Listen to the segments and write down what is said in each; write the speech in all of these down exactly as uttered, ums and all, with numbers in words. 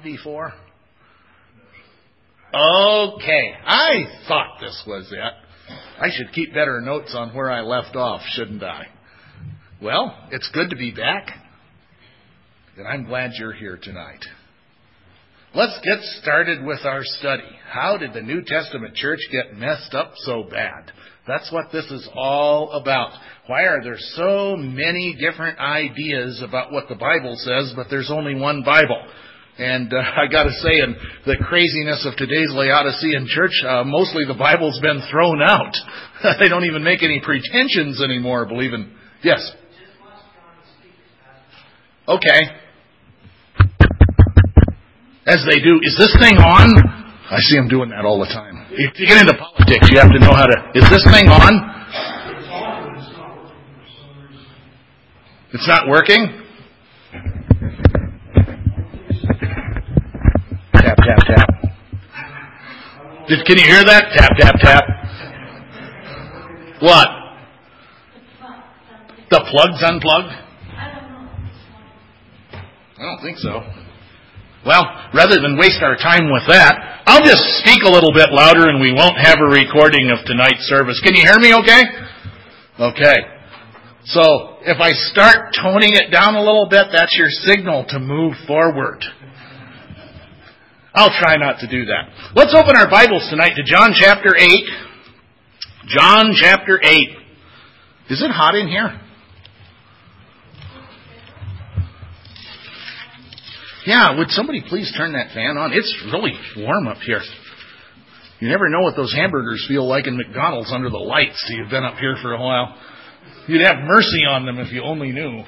before? Okay, I thought this was it. I should keep better notes on where I left off, shouldn't I? Well, it's good to be back, and I'm glad you're here tonight. Let's get started with our study. How did the New Testament church get messed up so bad? That's what this is all about. Why are there so many different ideas about what the Bible says, but there's only one Bible? And uh, I got to say, in the craziness of today's Laodicean church, uh, mostly the Bible's been thrown out. They don't even make any pretensions anymore, believing. Yes? Okay. As they do. Is this thing on? I see them doing that all the time. If you get into politics, you have to know how to... Is this thing on? It's not working? Tap, tap, tap. Did, can you hear that? Tap, tap, tap. What? The plug's unplugged? I don't think so. Well, rather than waste our time with that, I'll just speak a little bit louder and we won't have a recording of tonight's service. Can you hear me okay? Okay. So, if I start toning it down a little bit, that's your signal to move forward. I'll try not to do that. Let's open our Bibles tonight to John chapter eight. John chapter eight. Is it hot in here? Yeah, would somebody please turn that fan on? It's really warm up here. You never know what those hamburgers feel like in McDonald's under the lights. You've been up here for a while. You'd have mercy on them if you only knew.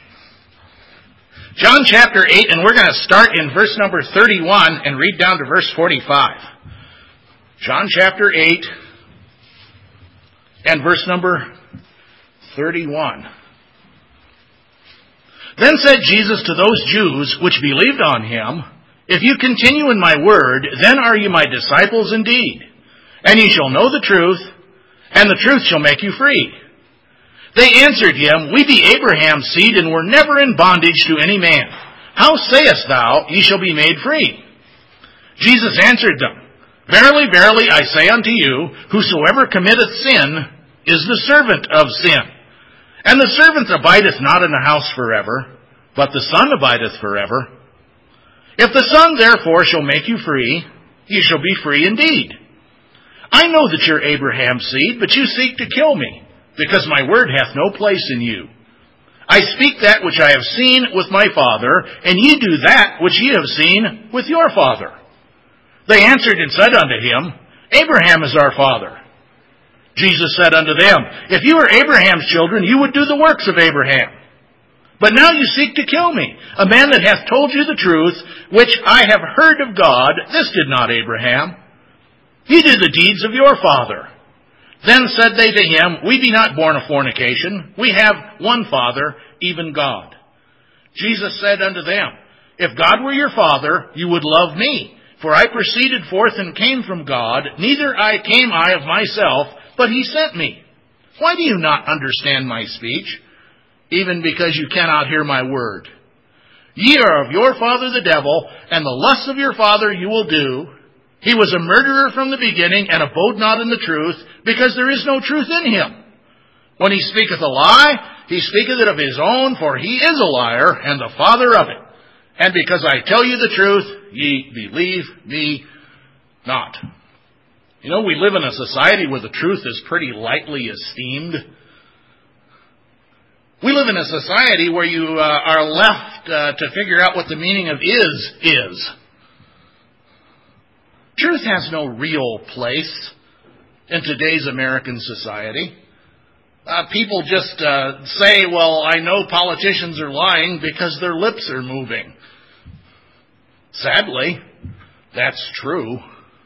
John chapter eight, and we're going to start in verse number thirty-one and read down to verse forty-five. John chapter eight and verse number thirty-one. Then said Jesus to those Jews which believed on him, If you continue in my word, then are you my disciples indeed. And ye shall know the truth, and the truth shall make you free. They answered him, We be Abraham's seed, and were never in bondage to any man. How sayest thou, ye shall be made free? Jesus answered them, Verily, verily, I say unto you, whosoever committeth sin is the servant of sin. And the servant abideth not in the house forever, but the Son abideth forever. If the Son therefore shall make you free, ye shall be free indeed. I know that you're Abraham's seed, but you seek to kill me, because my word hath no place in you. I speak that which I have seen with my Father, and ye do that which ye have seen with your father. They answered and said unto him, Abraham is our father. Jesus said unto them, If you were Abraham's children, you would do the works of Abraham. But now you seek to kill me, a man that hath told you the truth, which I have heard of God. This did not Abraham. He did the deeds of your father. Then said they to him, We be not born of fornication. We have one Father, even God. Jesus said unto them, If God were your Father, you would love me. For I proceeded forth and came from God. Neither I came I of myself, but he sent me. Why do you not understand my speech? Even because you cannot hear my word. Ye are of your father the devil, and the lusts of your father you will do. He was a murderer from the beginning, and abode not in the truth, because there is no truth in him. When he speaketh a lie, he speaketh it of his own, for he is a liar, and the father of it. And because I tell you the truth, ye believe me not. You know, we live in a society where the truth is pretty lightly esteemed. We live in a society where you uh, are left uh, to figure out what the meaning of is, is. Truth has no real place in today's American society. Uh, people just uh, say, well, I know politicians are lying because their lips are moving. Sadly, that's true.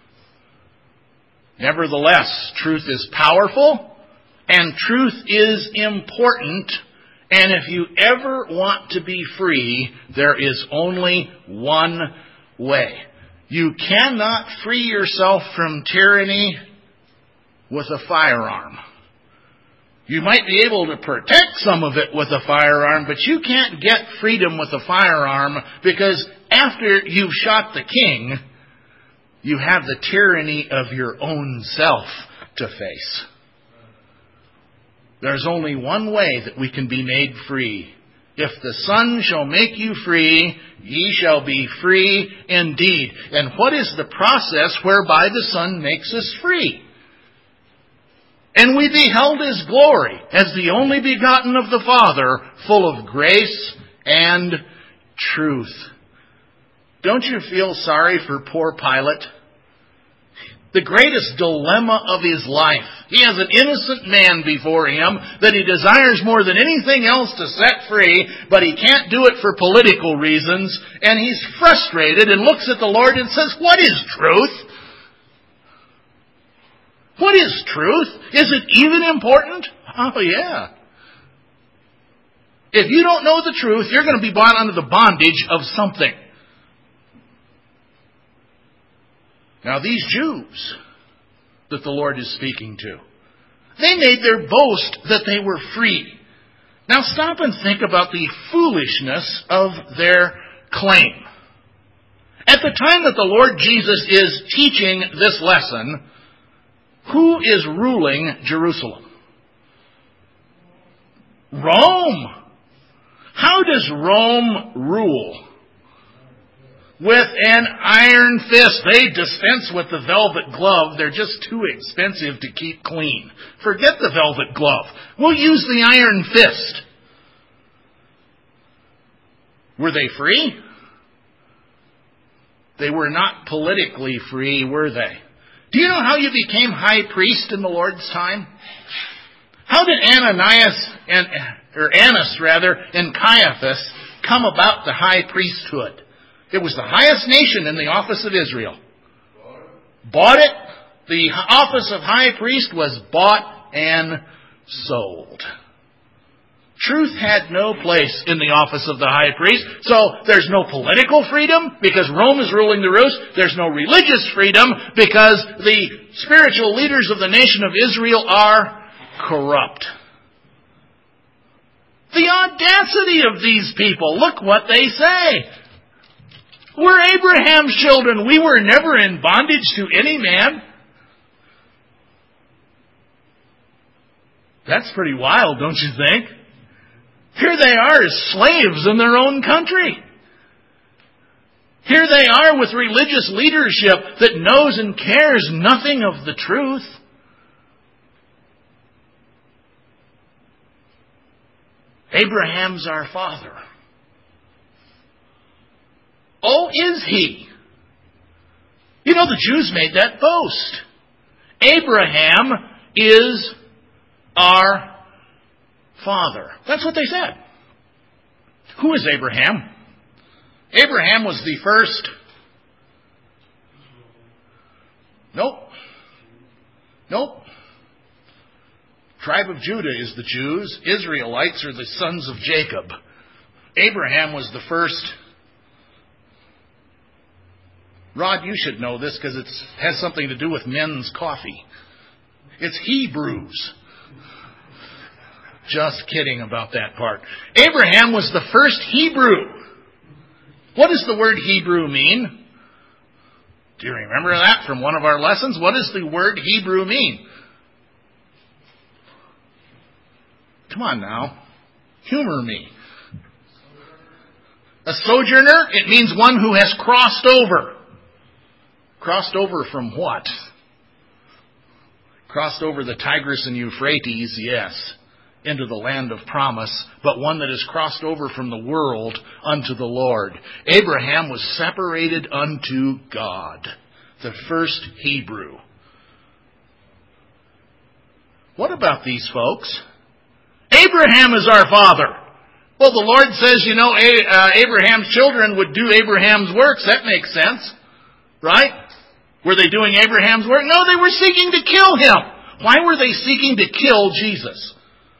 Nevertheless, truth is powerful and truth is important. And if you ever want to be free, there is only one way. You cannot free yourself from tyranny with a firearm. You might be able to protect some of it with a firearm, but you can't get freedom with a firearm, because after you've shot the king, you have the tyranny of your own self to face. There's only one way that we can be made free. If the Son shall make you free, ye shall be free indeed. And what is the process whereby the Son makes us free? And we beheld His glory as the only begotten of the Father, full of grace and truth. Don't you feel sorry for poor Pilate? The greatest dilemma of his life. He has an innocent man before him that he desires more than anything else to set free, but he can't do it for political reasons, and he's frustrated and looks at the Lord and says, "What is truth? What is truth? Is it even important?" Oh, yeah. If you don't know the truth, you're going to be brought under the bondage of something. Now, these Jews that the Lord is speaking to, they made their boast that they were free. Now, stop and think about the foolishness of their claim. At the time that the Lord Jesus is teaching this lesson, who is ruling Jerusalem? Rome. How does Rome rule? With an iron fist. They dispense with the velvet glove. They're just too expensive to keep clean. Forget the velvet glove. We'll use the iron fist. Were they free? They were not politically free, were they? Do you know how you became high priest in the Lord's time? How did Ananias, and, or Annas rather, and Caiaphas come about the high priesthood? It was the highest nation in the office of Israel. Bought it. The office of high priest was bought and sold. Truth had no place in the office of the high priest. So there's no political freedom because Rome is ruling the roost. There's no religious freedom because the spiritual leaders of the nation of Israel are corrupt. The audacity of these people. Look what they say. We're Abraham's children. We were never in bondage to any man. That's pretty wild, don't you think? Here they are as slaves in their own country. Here they are with religious leadership that knows and cares nothing of the truth. Abraham's our father. Oh, is he? You know, the Jews made that boast. Abraham is our father. That's what they said. Who is Abraham? Abraham was the first. Nope. Nope. Tribe of Judah is the Jews. Israelites are the sons of Jacob. Abraham was the first. Rod, you should know this because it has something to do with men's coffee. It's Hebrews. Just kidding about that part. Abraham was the first Hebrew. What does the word Hebrew mean? Do you remember that from one of our lessons? What does the word Hebrew mean? Come on now. Humor me. A sojourner, it means one who has crossed over. Crossed over from what? Crossed over the Tigris and Euphrates, yes, into the land of promise, but one that has crossed over from the world unto the Lord. Abraham was separated unto God, the first Hebrew. What about these folks? Abraham is our father. Well, the Lord says, you know, Abraham's children would do Abraham's works. That makes sense, right? Were they doing Abraham's work? No, they were seeking to kill him. Why were they seeking to kill Jesus?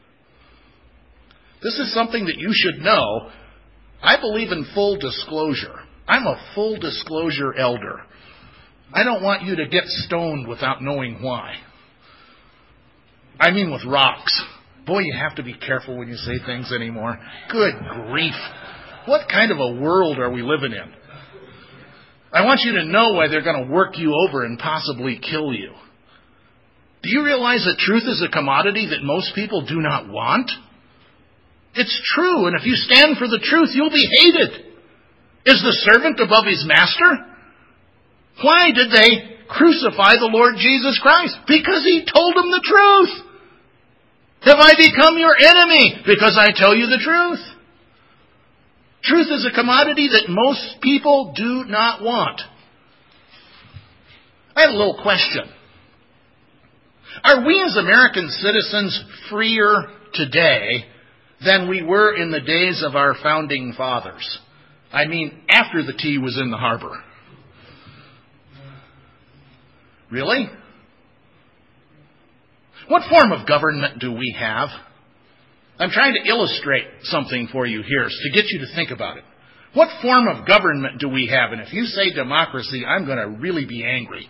This is something that you should know. I believe in full disclosure. I'm a full disclosure elder. I don't want you to get stoned without knowing why. I mean with rocks. Boy, you have to be careful when you say things anymore. Good grief. What kind of a world are we living in? I want you to know why they're going to work you over and possibly kill you. Do you realize that truth is a commodity that most people do not want? It's true, and if you stand for the truth, you'll be hated. Is the servant above his master? Why did they crucify the Lord Jesus Christ? Because he told them the truth. Have I become your enemy? Because I tell you the truth. Truth is a commodity that most people do not want. I have a little question. Are we as American citizens freer today than we were in the days of our founding fathers? I mean, after the tea was in the harbor. Really? What form of government do we have? I'm trying to illustrate something for you here to get you to think about it. What form of government do we have? And if you say democracy, I'm going to really be angry.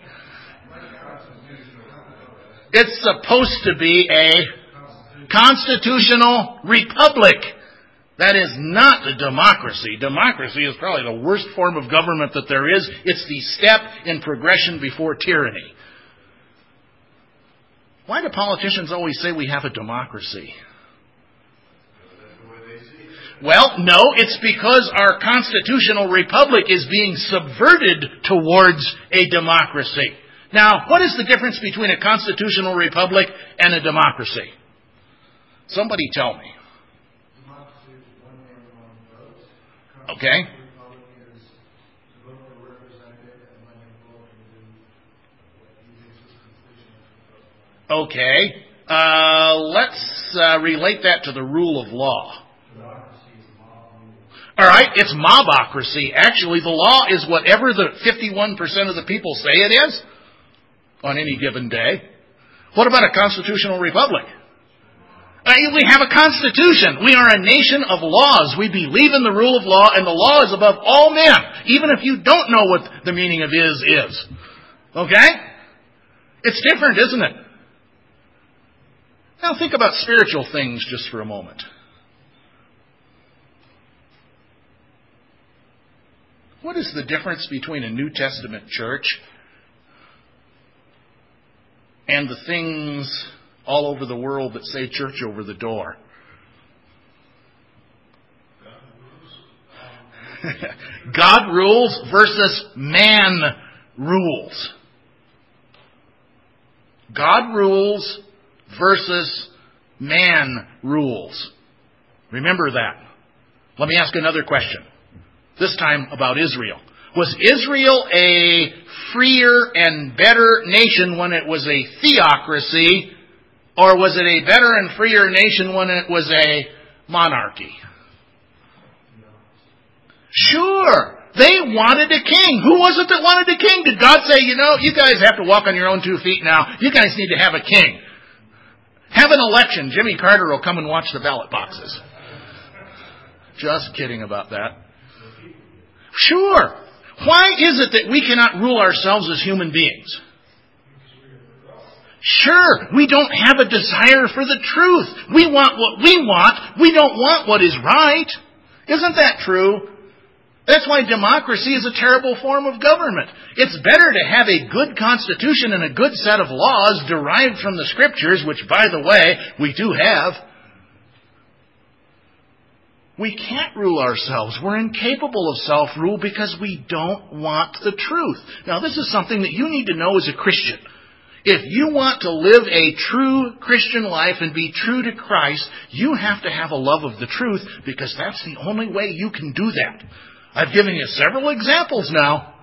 It's supposed to be a constitutional republic. That is not a democracy. Democracy is probably the worst form of government that there is. It's the step in progression before tyranny. Why do politicians always say we have a democracy? Well, no, it's because our constitutional republic is being subverted towards a democracy. Now, what is the difference between a constitutional republic and a democracy? Somebody tell me. Democracy is one man, one vote. Okay. Republic is to vote for a representative and let him vote and do what he thinks is completion of the vote. Okay. Uh, let's uh, relate that to the rule of law. Democracy is mob rule. All right, it's mobocracy. Actually, the law is whatever the fifty-one percent of the people say it is on any given day. What about a constitutional republic? Uh, we have a constitution. We are a nation of laws. We believe in the rule of law, and the law is above all men, even if you don't know what the meaning of is is. Okay? It's different, isn't it? Now think about spiritual things just for a moment. What is the difference between a New Testament church and the things all over the world that say church over the door? God rules versus man rules. God rules versus man rules. Remember that. Let me ask another question. This time about Israel. Was Israel a freer and better nation when it was a theocracy, or was it a better and freer nation when it was a monarchy? Sure. They wanted a king. Who was it that wanted a king? Did God say, you know, you guys have to walk on your own two feet now. You guys need to have a king. Have an election. Jimmy Carter will come and watch the ballot boxes. Just kidding about that. Sure. Why is it that we cannot rule ourselves as human beings? Sure, we don't have a desire for the truth. We want what we want. We don't want what is right. Isn't that true? That's why democracy is a terrible form of government. It's better to have a good constitution and a good set of laws derived from the Scriptures, which, by the way, we do have. We can't rule ourselves. We're incapable of self-rule because we don't want the truth. Now, this is something that you need to know as a Christian. If you want to live a true Christian life and be true to Christ, you have to have a love of the truth, because that's the only way you can do that. I've given you several examples now.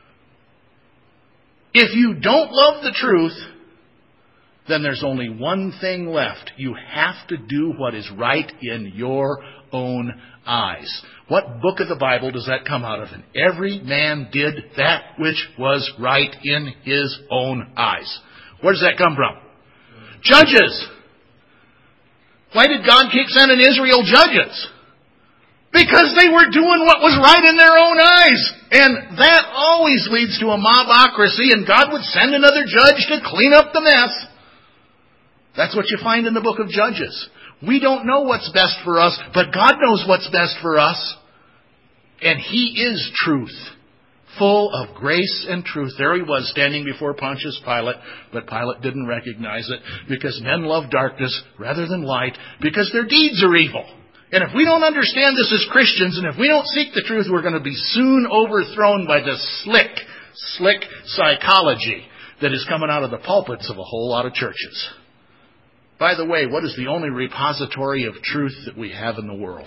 If you don't love the truth, then there's only one thing left. You have to do what is right in your own eyes. What book of the Bible does that come out of? And every man did that which was right in his own eyes. Where does that come from? Judges. Why did God keep sending Israel judges? Because they were doing what was right in their own eyes. And that always leads to a mobocracy, and God would send another judge to clean up the mess. That's what you find in the book of Judges. We don't know what's best for us, but God knows what's best for us. And He is truth, full of grace and truth. There He was standing before Pontius Pilate, but Pilate didn't recognize it because men love darkness rather than light because their deeds are evil. And if we don't understand this as Christians, and if we don't seek the truth, we're going to be soon overthrown by the slick, slick psychology that is coming out of the pulpits of a whole lot of churches. By the way, what is the only repository of truth that we have in the world?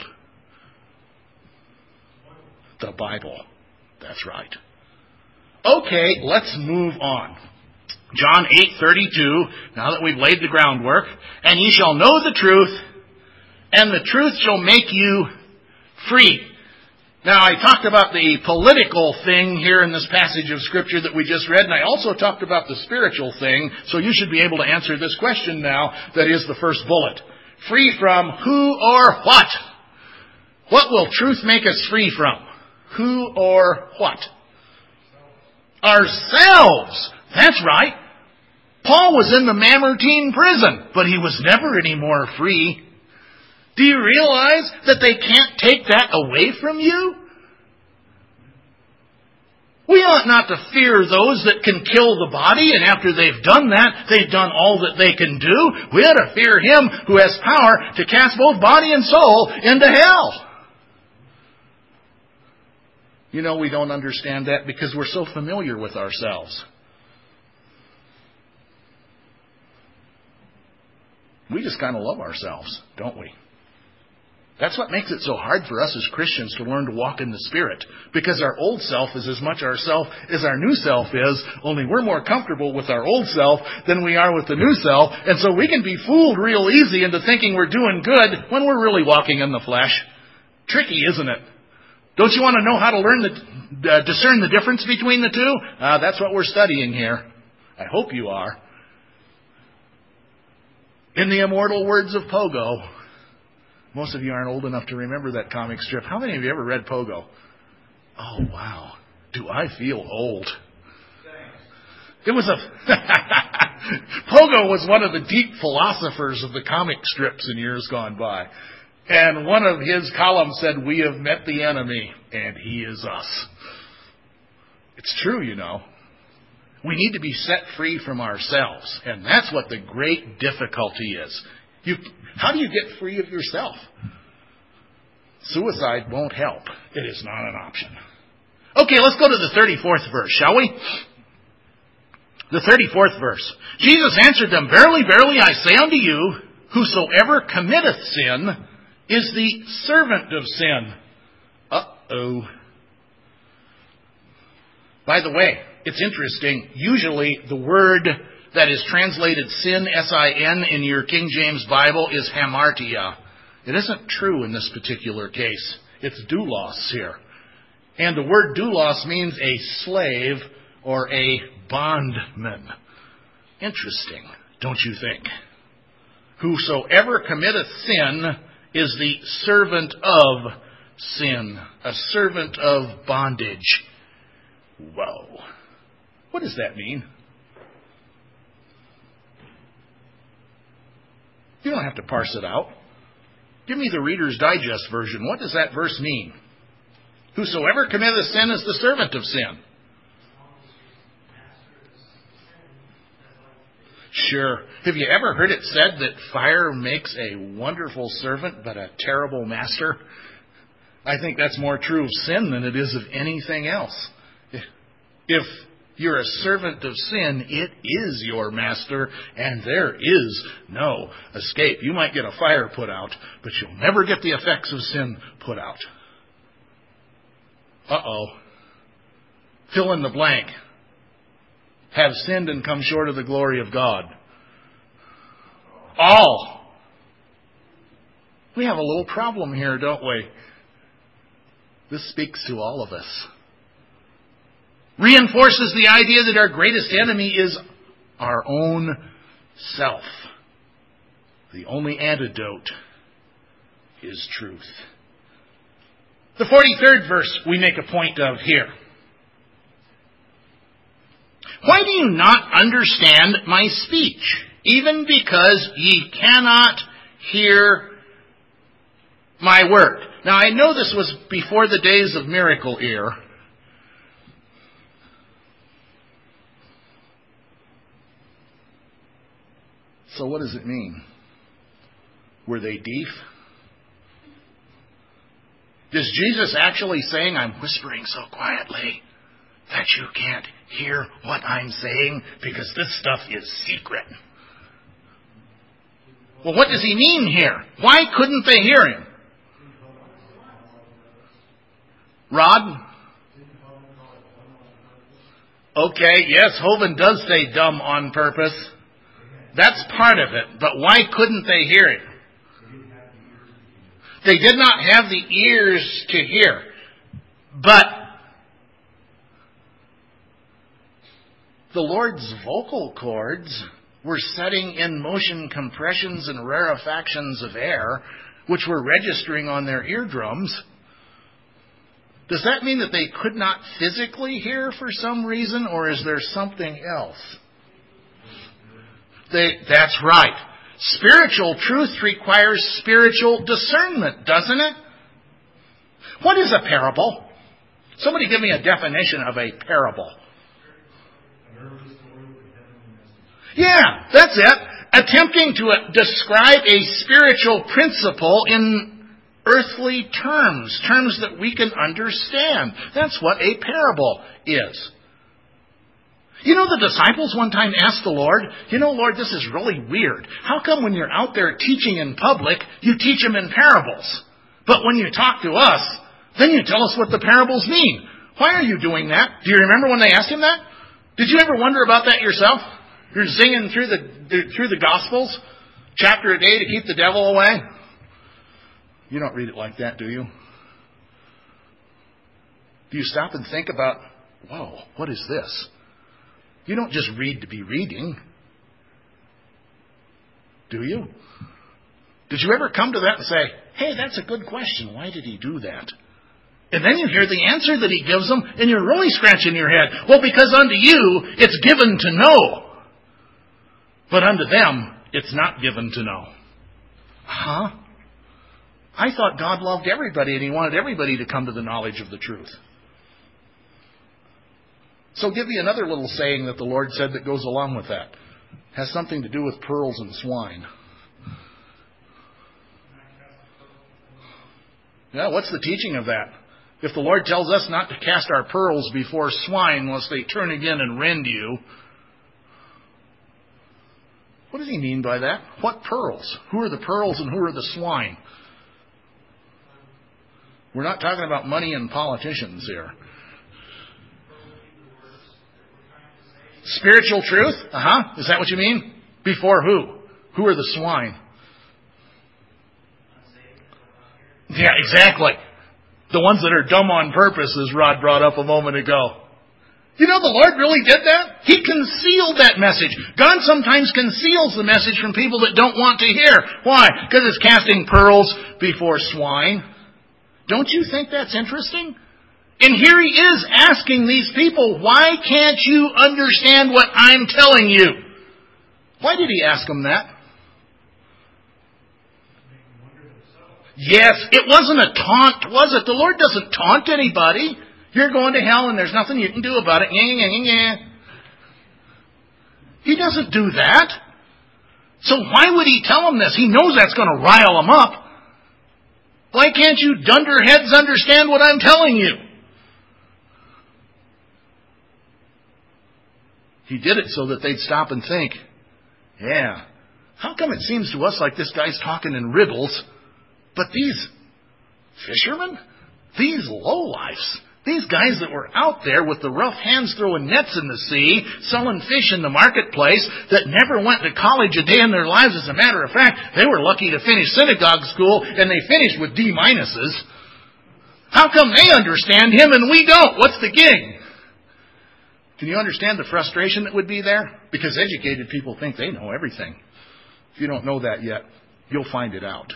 The Bible. That's right. Okay, let's move on. John eight thirty-two, now that we've laid the groundwork, and ye shall know the truth, and the truth shall make you free. Now, I talked about the political thing here in this passage of Scripture that we just read, and I also talked about the spiritual thing, so you should be able to answer this question now, that is the first bullet. Free from who or what? What will truth make us free from? Who or what? Ourselves. That's right. Paul was in the Mamertine prison, but he was never any more free. Do you realize that they can't take that away from you? We ought not to fear those that can kill the body, and after they've done that, they've done all that they can do. We ought to fear Him who has power to cast both body and soul into hell. You know, we don't understand that because we're so familiar with ourselves. We just kind of love ourselves, don't we? That's what makes it so hard for us as Christians to learn to walk in the Spirit. Because our old self is as much our self as our new self is, only we're more comfortable with our old self than we are with the new self. And so we can be fooled real easy into thinking we're doing good when we're really walking in the flesh. Tricky, isn't it? Don't you want to know how to learn the, uh, discern the difference between the two? Uh, that's what we're studying here. I hope you are. In the immortal words of Pogo. Most of you aren't old enough to remember that comic strip. How many of you ever read Pogo? Oh, wow. Do I feel old? It was a... Pogo was one of the deep philosophers of the comic strips in years gone by. And one of his columns said, "We have met the enemy, and he is us." It's true, you know. We need to be set free from ourselves. And that's what the great difficulty is. You, how do you get free of yourself? Suicide won't help. It is not an option. Okay, let's go to the thirty-fourth verse, shall we? The thirty-fourth verse. Jesus answered them, "Verily, verily, I say unto you, whosoever committeth sin is the servant of sin." Uh-oh. By the way, it's interesting. Usually the word that is translated sin, S I N, in your King James Bible is hamartia. It isn't true in this particular case. It's doulos here. And the word doulos means a slave or a bondman. Interesting, don't you think? Whosoever committeth sin is the servant of sin, a servant of bondage. Whoa. What does that mean? You don't have to parse it out. Give me the Reader's Digest version. What does that verse mean? Whosoever committeth sin is the servant of sin. Sure. Have you ever heard it said that fire makes a wonderful servant but a terrible master? I think that's more true of sin than it is of anything else. If you're a servant of sin, it is your master, and there is no escape. You might get a fire put out, but you'll never get the effects of sin put out. Uh-oh. Fill in the blank. Have sinned and come short of the glory of God. All. We have a little problem here, don't we? This speaks to all of us. Reinforces the idea that our greatest enemy is our own self. The only antidote is truth. The forty-third verse we make a point of here. Why do you not understand my speech? Even because ye cannot hear my word. Now, I know this was before the days of Miracle Ear. So what does it mean? Were they deaf? Is Jesus actually saying, I'm whispering so quietly that you can't hear what I'm saying because this stuff is secret? Well, what does he mean here? Why couldn't they hear him? Rod? Okay, yes, Hovind does say dumb on purpose. That's part of it. But why couldn't they hear him? They did not have the ears to hear. But the Lord's vocal cords were setting in motion compressions and rarefactions of air, which were registering on their eardrums. Does that mean that they could not physically hear for some reason, or is there something else? They, that's right. Spiritual truth requires spiritual discernment, doesn't it? What is a parable? Somebody give me a definition of a parable. Yeah, that's it. Attempting to uh, describe a spiritual principle in earthly terms, terms that we can understand. That's what a parable is. You know, the disciples one time asked the Lord, you know, Lord, this is really weird. How come when you're out there teaching in public, you teach them in parables? But when you talk to us, then you tell us what the parables mean. Why are you doing that? Do you remember when they asked him that? Did you ever wonder about that yourself? You're zinging through the through the Gospels, chapter a day to keep the devil away. You don't read it like that, do you? Do you stop and think about, whoa, what is this? You don't just read to be reading, do you? Did you ever come to that and say, hey, that's a good question. Why did he do that? And then you hear the answer that he gives them, and you're really scratching your head. Well, because unto you, it's given to know. But unto them, it's not given to know. Huh? I thought God loved everybody, and he wanted everybody to come to the knowledge of the truth. So give me another little saying that the Lord said that goes along with that. Has something to do with pearls and swine. Yeah, what's the teaching of that? If the Lord tells us not to cast our pearls before swine lest they turn again and rend you, what does he mean by that? What pearls? Who are the pearls and who are the swine? We're not talking about money and politicians here. Spiritual truth? Uh-huh. Is that what you mean? Before who? Who are the swine? Yeah, exactly. The ones that are dumb on purpose, as Rod brought up a moment ago. You know, the Lord really did that. He concealed that message. God sometimes conceals the message from people that don't want to hear. Why? Because it's casting pearls before swine. Don't you think that's interesting? And here he is asking these people, why can't you understand what I'm telling you? Why did he ask them that? Yes, it wasn't a taunt, was it? The Lord doesn't taunt anybody. You're going to hell and there's nothing you can do about it. He doesn't do that. So why would he tell them this? He knows that's going to rile them up. Why can't you dunderheads understand what I'm telling you? He did it so that they'd stop and think, yeah, how come it seems to us like this guy's talking in riddles, but these fishermen, these lowlifes, these guys that were out there with the rough hands throwing nets in the sea, selling fish in the marketplace, that never went to college a day in their lives. As a matter of fact, they were lucky to finish synagogue school, and they finished with D minuses. How come they understand him and we don't? What's the gig? Can you understand the frustration that would be there? Because educated people think they know everything. If you don't know that yet, you'll find it out.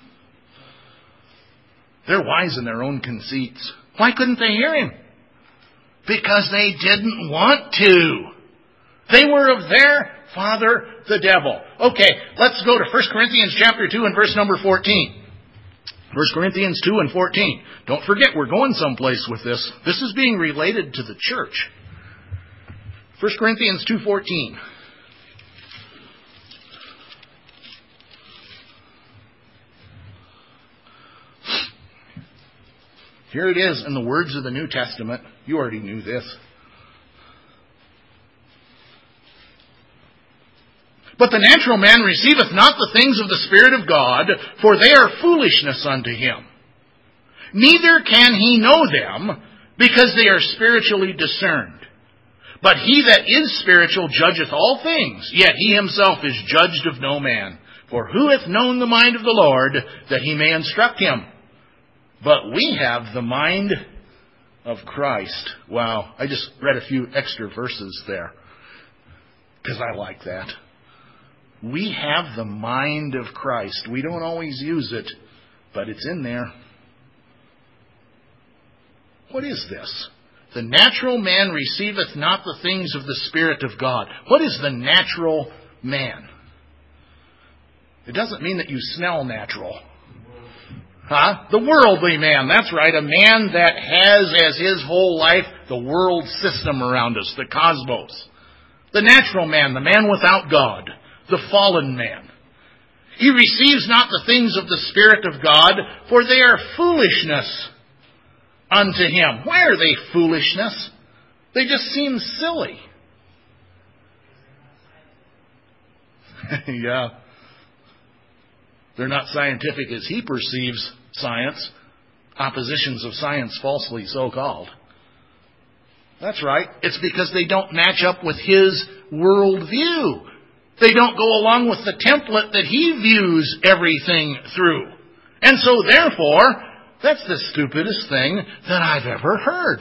They're wise in their own conceits. Why couldn't they hear him? Because they didn't want to. They were of their Father, the devil. Okay, let's go to First Corinthians chapter two and verse number fourteen. First Corinthians two and fourteen. Don't forget, we're going someplace with this. This is being related to the church. First Corinthians two fourteen. Here it is in the words of the New Testament. You already knew this. But the natural man receiveth not the things of the Spirit of God, for they are foolishness unto him. Neither can he know them, because they are spiritually discerned. But he that is spiritual judgeth all things, yet he himself is judged of no man. For who hath known the mind of the Lord, that he may instruct him? But we have the mind of Christ. Wow, I just read a few extra verses there, because I like that. We have the mind of Christ. We don't always use it, but it's in there. What is this? The natural man receiveth not the things of the Spirit of God. What is the natural man? It doesn't mean that you smell natural. Huh? The worldly man. That's right. A man that has as his whole life the world system around us, the cosmos. The natural man, the man without God, the fallen man. He receives not the things of the Spirit of God, for they are foolishness unto him. Why are they foolishness? They just seem silly. Yeah. They're not scientific as he perceives science. Oppositions of science falsely so called. That's right. It's because they don't match up with his worldview. They don't go along with the template that he views everything through. And so therefore, that's the stupidest thing that I've ever heard.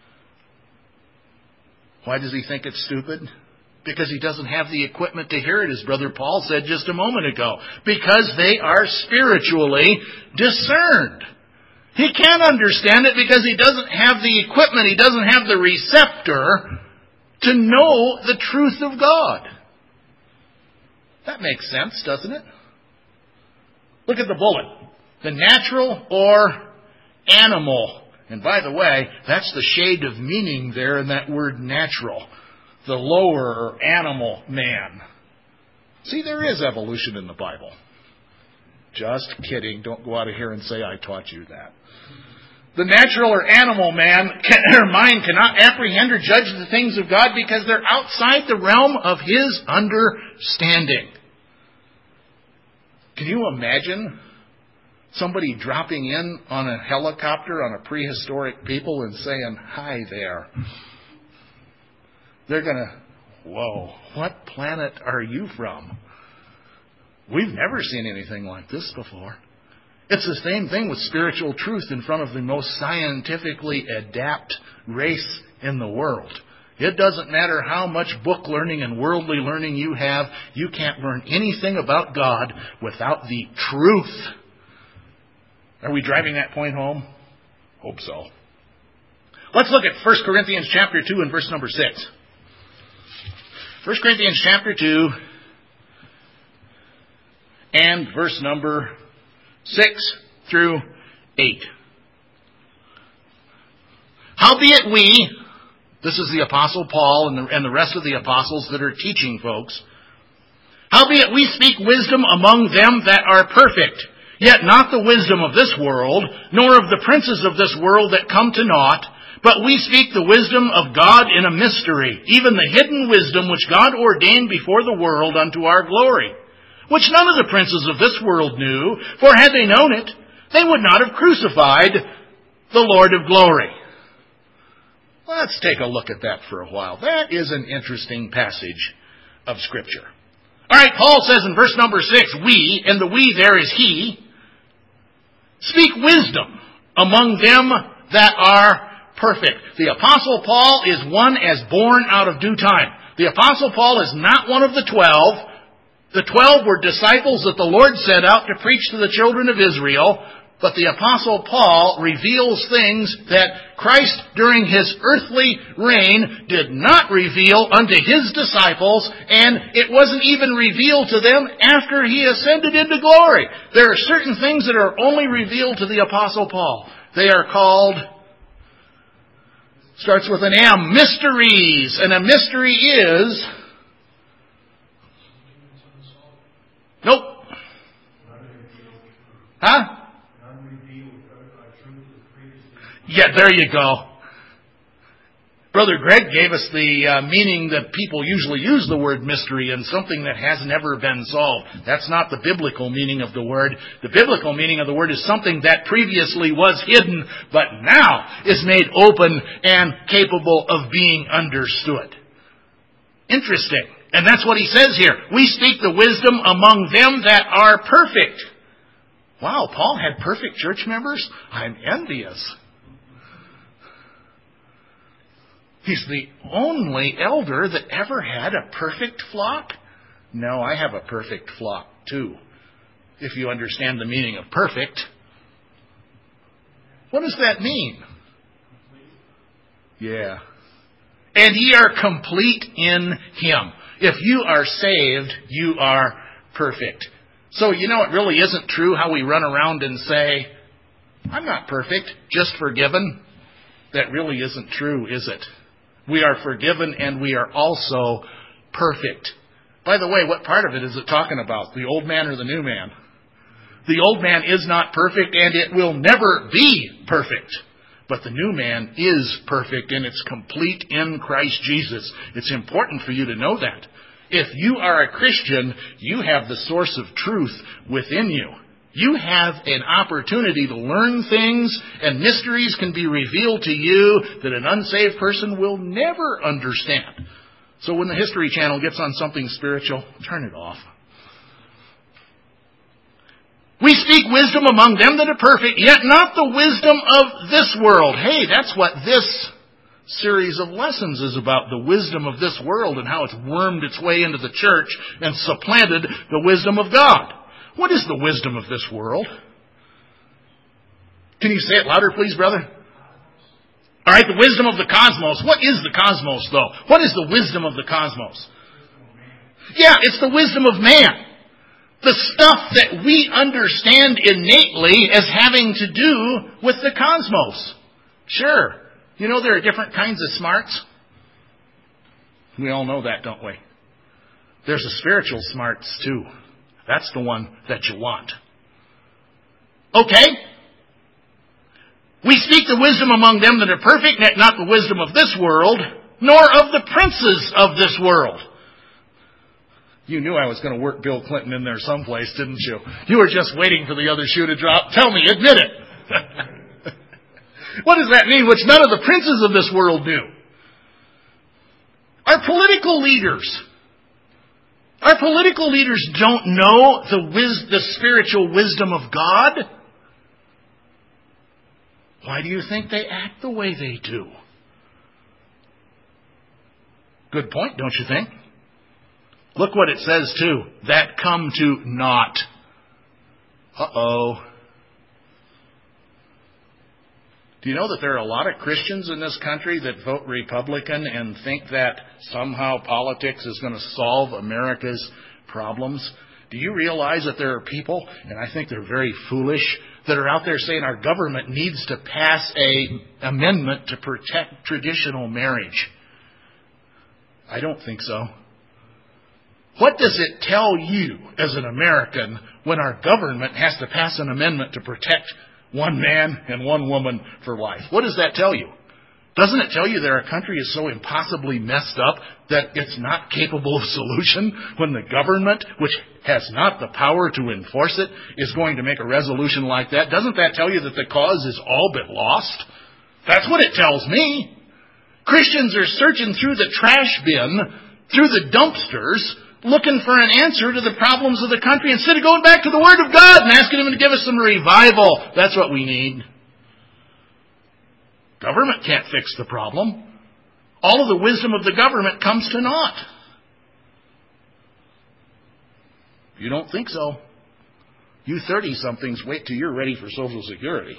Why does he think it's stupid? Because he doesn't have the equipment to hear it, as Brother Paul said just a moment ago. Because they are spiritually discerned. He can't understand it because he doesn't have the equipment, he doesn't have the receptor to know the truth of God. That makes sense, doesn't it? Look at the bullet. The natural or animal. And by the way, that's the shade of meaning there in that word natural. The lower or animal man. See, there is evolution in the Bible. Just kidding. Don't go out of here and say I taught you that. The natural or animal man, can, or mind cannot apprehend or judge the things of God because they're outside the realm of his understanding. Can you imagine somebody dropping in on a helicopter on a prehistoric people and saying, "Hi there"? They're going to, whoa, what planet are you from? We've never seen anything like this before. It's the same thing with spiritual truth in front of the most scientifically adept race in the world. It doesn't matter how much book learning and worldly learning you have, you can't learn anything about God without the truth. Are we driving that point home? Hope so. Let's look at First Corinthians chapter two and verse number six. First Corinthians chapter two and verse number six through eight. Howbeit we, this is the Apostle Paul and the, and the rest of the apostles that are teaching folks, howbeit we speak wisdom among them that are perfect, yet not the wisdom of this world, nor of the princes of this world that come to naught, but we speak the wisdom of God in a mystery, even the hidden wisdom which God ordained before the world unto our glory, which none of the princes of this world knew, for had they known it, they would not have crucified the Lord of glory. Let's take a look at that for a while. That is an interesting passage of Scripture. All right, Paul says in verse number six, we, and the we there is he, speak wisdom among them that are perfect. The Apostle Paul is one as born out of due time. The Apostle Paul is not one of the twelve. The twelve were disciples that the Lord sent out to preach to the children of Israel. But the Apostle Paul reveals things that Christ, during His earthly reign, did not reveal unto His disciples, and it wasn't even revealed to them after He ascended into glory. There are certain things that are only revealed to the Apostle Paul. They are called, starts with an M, mysteries. And a mystery is, nope. Huh? Yeah, there you go. Brother Greg gave us the uh, meaning that people usually use the word mystery in something that has never been solved. That's not the biblical meaning of the word. The biblical meaning of the word is something that previously was hidden, but now is made open and capable of being understood. Interesting. And that's what he says here. We speak the wisdom among them that are perfect. Wow, Paul had perfect church members? I'm envious. He's the only elder that ever had a perfect flock? No, I have a perfect flock too, if you understand the meaning of perfect. What does that mean? Yeah. And ye are complete in Him. If you are saved, you are perfect. So, you know, it really isn't true how we run around and say, I'm not perfect, just forgiven. That really isn't true, is it? We are forgiven and we are also perfect. By the way, what part of it is it talking about? The old man or the new man? The old man is not perfect and it will never be perfect. But the new man is perfect and it's complete in Christ Jesus. It's important for you to know that. If you are a Christian, you have the source of truth within you. You have an opportunity to learn things, and mysteries can be revealed to you that an unsaved person will never understand. So when the History Channel gets on something spiritual, turn it off. We speak wisdom among them that are perfect, yet not the wisdom of this world. Hey, that's what this series of lessons is about, the wisdom of this world and how it's wormed its way into the church and supplanted the wisdom of God. What is the wisdom of this world? Can you say it louder, please, brother? All right, the wisdom of the cosmos. What is the cosmos, though? What is the wisdom of the cosmos? Yeah, it's the wisdom of man. The stuff that we understand innately as having to do with the cosmos. Sure. You know there are different kinds of smarts? We all know that, don't we? There's a spiritual smarts, too. That's the one that you want. Okay. We speak the wisdom among them that are perfect, not the wisdom of this world, nor of the princes of this world. You knew I was going to work Bill Clinton in there someplace, didn't you? You were just waiting for the other shoe to drop. Tell me, admit it. What does that mean? Which none of the princes of this world do. Our political leaders. Our political leaders don't know the wis- the spiritual wisdom of God. Why do you think they act the way they do? Good point, don't you think? Look what it says too. That come to naught. Uh-oh. Do you know that there are a lot of Christians in this country that vote Republican and think that somehow politics is going to solve America's problems? Do you realize that there are people, and I think they're very foolish, that are out there saying our government needs to pass a amendment to protect traditional marriage? I don't think so. What does it tell you as an American when our government has to pass an amendment to protect one man and one woman for life? What does that tell you? Doesn't it tell you that our country is so impossibly messed up that it's not capable of solution when the government, which has not the power to enforce it, is going to make a resolution like that? Doesn't that tell you that the cause is all but lost? That's what it tells me. Christians are searching through the trash bin, through the dumpsters, looking for an answer to the problems of the country instead of going back to the Word of God and asking Him to give us some revival. That's what we need. Government can't fix the problem. All of the wisdom of the government comes to naught. You don't think so? You thirty-somethings, wait till you're ready for Social Security.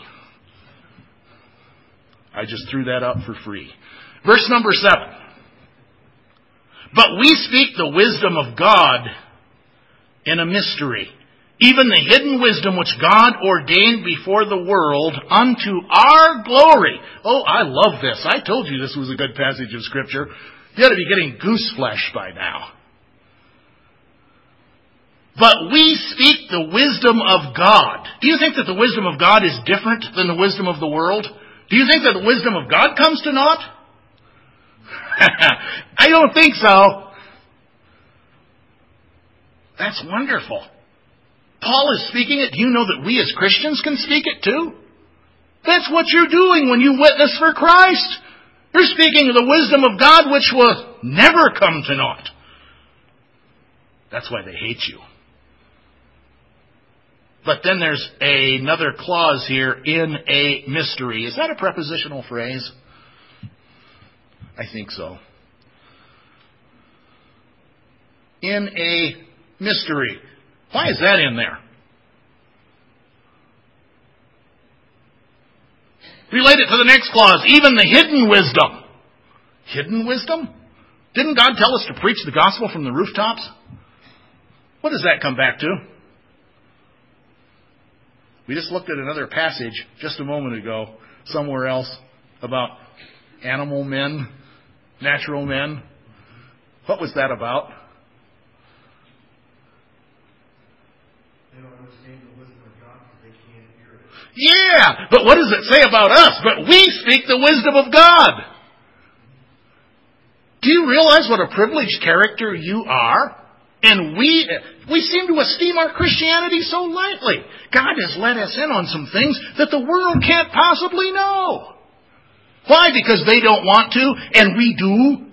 I just threw that out for free. Verse number seven. But we speak the wisdom of God in a mystery, even the hidden wisdom which God ordained before the world unto our glory. Oh, I love this. I told you this was a good passage of Scripture. You ought to be getting goose flesh by now. But we speak the wisdom of God. Do you think that the wisdom of God is different than the wisdom of the world? Do you think that the wisdom of God comes to naught? I don't think so. That's wonderful. Paul is speaking it. Do you know that we as Christians can speak it too? That's what you're doing when you witness for Christ. You're speaking of the wisdom of God which will never come to naught. That's why they hate you. But then there's another clause here, in a mystery. Is that a prepositional phrase? I think so. In a mystery. Why is that in there? Relate it to the next clause, even the hidden wisdom. Hidden wisdom? Didn't God tell us to preach the gospel from the rooftops? What does that come back to? We just looked at another passage just a moment ago, somewhere else, about animal men, natural men. What was that about? They don't understand the wisdom of God because they can't hear it. Yeah, but what does it say about us? But we speak the wisdom of God. Do you realize what a privileged character you are? And we we seem to esteem our Christianity so lightly. God has let us in on some things that the world can't possibly know. Why? Because they don't want to, and we do.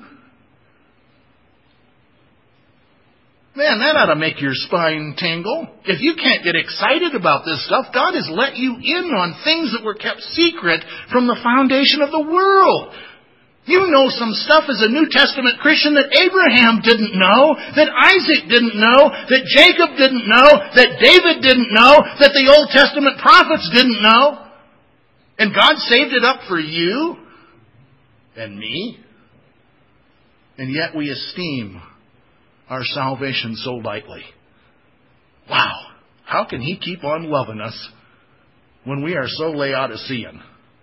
Man, that ought to make your spine tingle. If you can't get excited about this stuff, God has let you in on things that were kept secret from the foundation of the world. You know some stuff as a New Testament Christian that Abraham didn't know, that Isaac didn't know, that Jacob didn't know, that David didn't know, that the Old Testament prophets didn't know. And God saved it up for you and me. And yet we esteem our salvation so lightly. Wow, how can He keep on loving us when we are so Laodicean?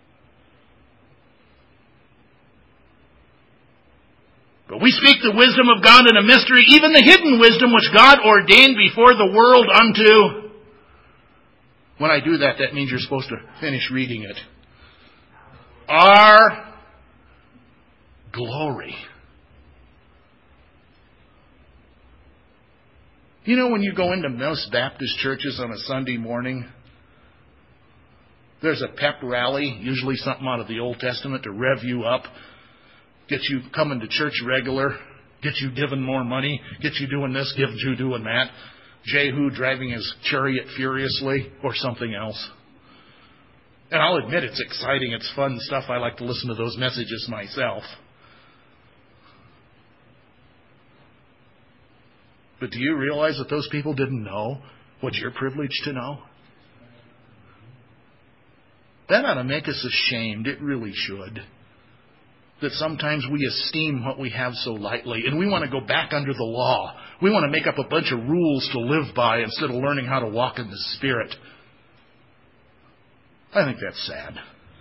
But we speak the wisdom of God in a mystery, even the hidden wisdom which God ordained before the world unto. When I do that, that means you're supposed to finish reading it. Our glory. You know, when you go into most Baptist churches on a Sunday morning, there's a pep rally, usually something out of the Old Testament to rev you up. Get you coming to church regular, get you giving more money, get you doing this, get you doing that. Jehu driving his chariot furiously, or something else. And I'll admit it's exciting, it's fun stuff. I like to listen to those messages myself. But do you realize that those people didn't know what you're privileged to know? That ought to make us ashamed. It really should. That sometimes we esteem what we have so lightly, and we want to go back under the law. We want to make up a bunch of rules to live by instead of learning how to walk in the Spirit. I think that's sad.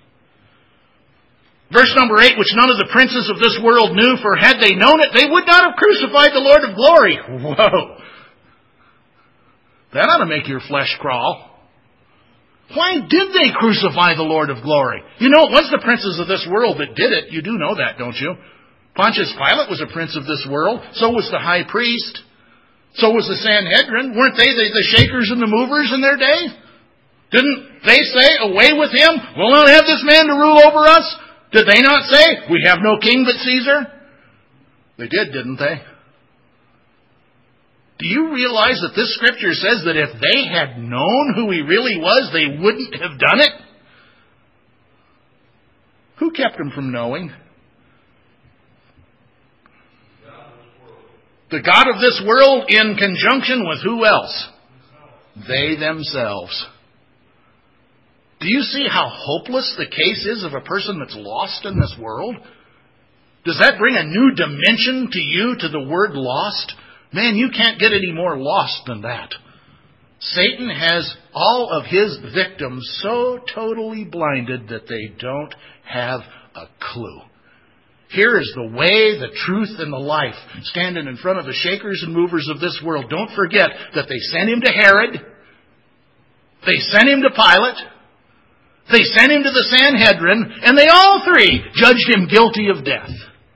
Verse number eight, which none of the princes of this world knew, for had they known it, they would not have crucified the Lord of glory. Whoa! That ought to make your flesh crawl. Why did they crucify the Lord of glory? You know, it was the princes of this world that did it. You do know that, don't you? Pontius Pilate was a prince of this world. So was the high priest. So was the Sanhedrin. Weren't they the, the shakers and the movers in their day? Didn't they say, away with him? We'll not have this man to rule over us? Did they not say, we have no king but Caesar? They did, didn't they? Do you realize that this scripture says that if they had known who he really was, they wouldn't have done it? Who kept them from knowing? The God of this world in conjunction with who else? they themselves. Do you see how hopeless the case is of a person that's lost in this world? Does that bring a new dimension to you, to the word lost? Man, you can't get any more lost than that. Satan has all of his victims so totally blinded that they don't have a clue. Here is the way, the truth, and the life, standing in front of the shakers and movers of this world. Don't forget that they sent him to Herod. They sent him to Pilate. They sent him to the Sanhedrin. And they all three judged him guilty of death.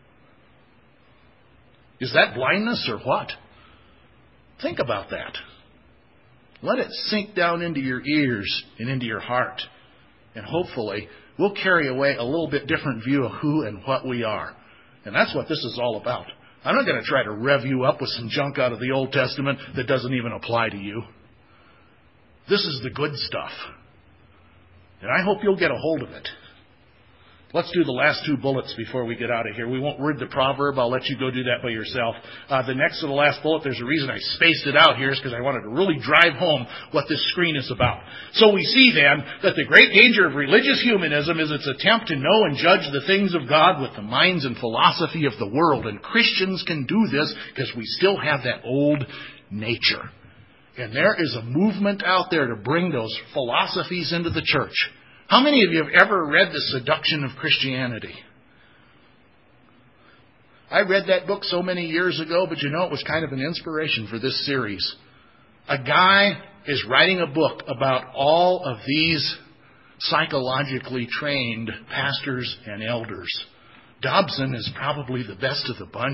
Is that blindness or what? Think about that. Let it sink down into your ears and into your heart. And hopefully, we'll carry away a little bit different view of who and what we are. And that's what this is all about. I'm not going to try to rev you up with some junk out of the Old Testament that doesn't even apply to you. This is the good stuff. And I hope you'll get a hold of it. Let's do the last two bullets before we get out of here. We won't read the proverb. I'll let you go do that by yourself. Uh, the next to the last bullet, there's a reason I spaced it out here, is because I wanted to really drive home what this screen is about. So we see then that the great danger of religious humanism is its attempt to know and judge the things of God with the minds and philosophy of the world. And Christians can do this because we still have that old nature. And there is a movement out there to bring those philosophies into the church. How many of you have ever read The Seduction of Christianity? I read that book so many years ago, but you know, it was kind of an inspiration for this series. A guy is writing a book about all of these psychologically trained pastors and elders. Dobson is probably the best of the bunch,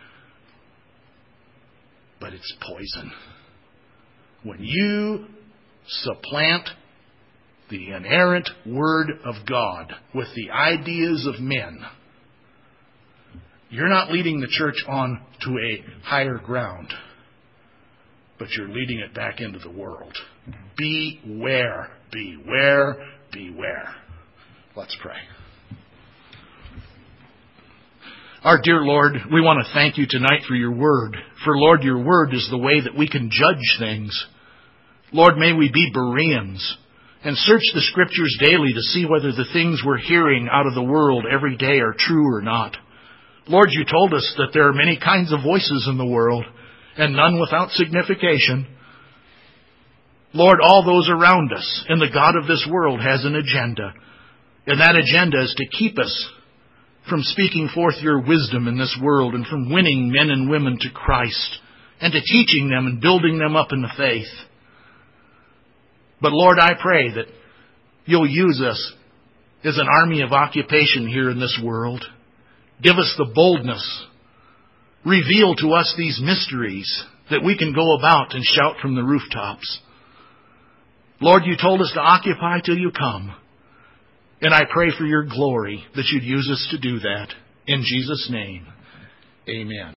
but it's poison. When you supplant the inerrant Word of God with the ideas of men, you're not leading the church on to a higher ground, but you're leading it back into the world. Beware, beware, beware. Let's pray. Our dear Lord, we want to thank you tonight for your word. For, Lord, your word is the way that we can judge things. Lord, may we be Bereans and search the Scriptures daily to see whether the things we're hearing out of the world every day are true or not. Lord, you told us that there are many kinds of voices in the world, and none without signification. Lord, all those around us and the God of this world has an agenda. And that agenda is to keep us from speaking forth your wisdom in this world and from winning men and women to Christ and to teaching them and building them up in the faith. But Lord, I pray that you'll use us as an army of occupation here in this world. Give us the boldness. Reveal to us these mysteries that we can go about and shout from the rooftops. Lord, you told us to occupy till you come. And I pray for your glory that you'd use us to do that. In Jesus' name, amen.